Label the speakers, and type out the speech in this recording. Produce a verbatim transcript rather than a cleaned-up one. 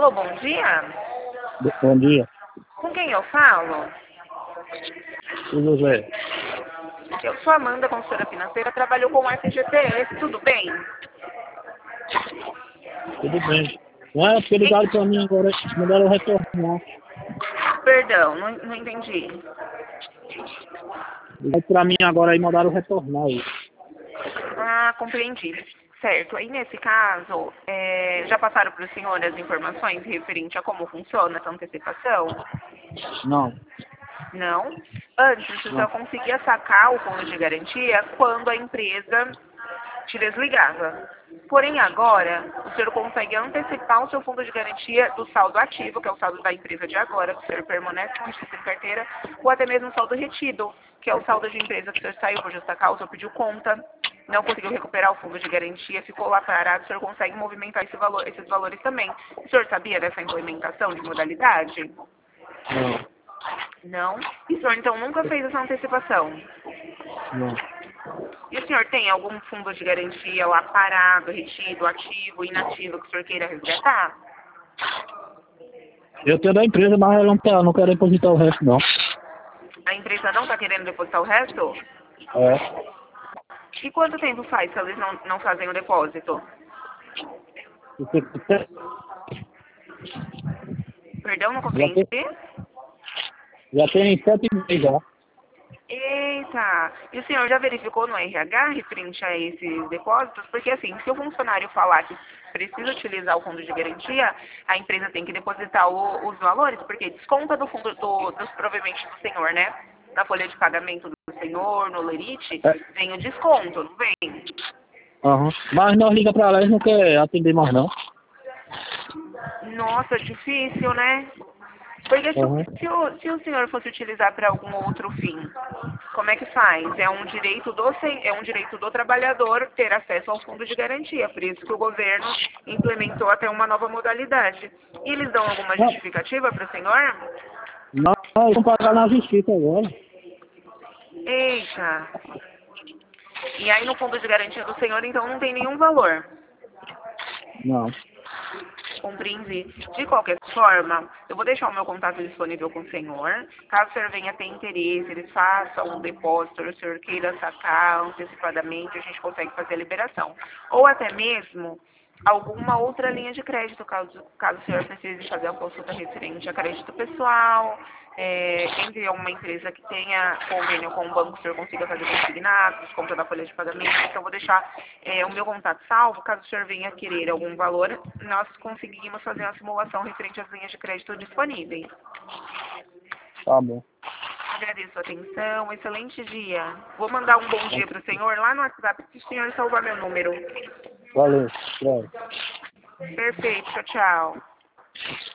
Speaker 1: Alô, bom dia?
Speaker 2: Bom dia.
Speaker 1: Com quem eu falo?
Speaker 2: E José?
Speaker 1: Eu sou Amanda, consultora financeira, trabalho com o F G T S, tudo bem?
Speaker 2: Tudo bem. Não é porque ligaram pra mim agora, mandaram retornar.
Speaker 1: Perdão, não, não entendi.
Speaker 2: Ligaram pra mim agora e mandaram retornar aí.
Speaker 1: Ah, compreendi. Certo. Aí, nesse caso, é, já passaram para o senhor as informações referente a como funciona essa antecipação?
Speaker 2: Não,
Speaker 1: Não. Antes, você só
Speaker 2: não.
Speaker 1: conseguia sacar o fundo de garantia quando a empresa te desligava. Porém, agora, o senhor consegue antecipar o seu fundo de garantia do saldo ativo, que é o saldo da empresa de agora, que o senhor permanece com registro em carteira, ou até mesmo o saldo retido, que é o saldo de empresa que o senhor saiu por justa causa, ou pediu conta, não conseguiu recuperar o fundo de garantia, ficou lá parado, o senhor consegue movimentar esse valor, esses valores também. O senhor sabia dessa implementação de modalidade?
Speaker 2: Não,
Speaker 1: Não? E o senhor, então, nunca fez essa antecipação?
Speaker 2: não.
Speaker 1: E o senhor tem algum fundo de garantia lá parado, retido, ativo, inativo que o senhor queira resgatar?
Speaker 2: Eu tenho da empresa, mas ela não, tá, não quero depositar o resto, não.
Speaker 1: A empresa não está querendo depositar o resto?
Speaker 2: É.
Speaker 1: E quanto tempo faz que eles não, não fazem o depósito?
Speaker 2: Você- você-
Speaker 1: Perdão, não
Speaker 2: Já
Speaker 1: compreendi?
Speaker 2: tem, já tem sete meses já.
Speaker 1: Eita! E o senhor já verificou no R H referente a esses depósitos? Porque assim, se o funcionário falar que precisa utilizar o fundo de garantia, a empresa tem que depositar o- os valores, porque desconta do fundo do, dos provavelmente do senhor, né? Na folha de pagamento do senhor, no Lerite,
Speaker 2: É.
Speaker 1: vem o desconto, não vem?
Speaker 2: Aham. Mas nós liga pra lá, eles não querem atender mais, não.
Speaker 1: Nossa, difícil, né? Porque se, o-
Speaker 2: Aham.
Speaker 1: se, o, se o senhor fosse utilizar para algum outro fim, como é que faz? É um direito do sen- é um direito do trabalhador ter acesso ao fundo de garantia. Por isso que o governo implementou até uma nova modalidade. E eles dão alguma
Speaker 2: Não,
Speaker 1: justificativa para o senhor?
Speaker 2: não, eles vão pagar na justiça agora.
Speaker 1: Eita! E aí no fundo de garantia do senhor, então, não tem nenhum valor.
Speaker 2: Não.
Speaker 1: Compreendi. De qualquer forma, eu vou deixar o meu contato disponível com o senhor. Caso o senhor venha ter interesse, eles façam um depósito, o senhor queira sacar antecipadamente, a gente consegue fazer a liberação. Ou até mesmo alguma outra linha de crédito, caso, caso o senhor precise fazer a consulta referente a crédito pessoal, é, entre uma empresa que tenha convênio com o banco, o senhor consiga fazer consignados, desconto da folha de pagamento. Então, eu vou deixar é, o meu contato salvo. Caso o senhor venha querer algum valor, nós conseguimos fazer uma simulação referente às linhas de crédito disponíveis.
Speaker 2: Tá bom.
Speaker 1: Agradeço a atenção, um excelente dia. Vou mandar um bom dia para o senhor lá no WhatsApp, se o senhor salvar meu número.
Speaker 2: Valeu. Tchau.
Speaker 1: Perfeito, tchau, tchau.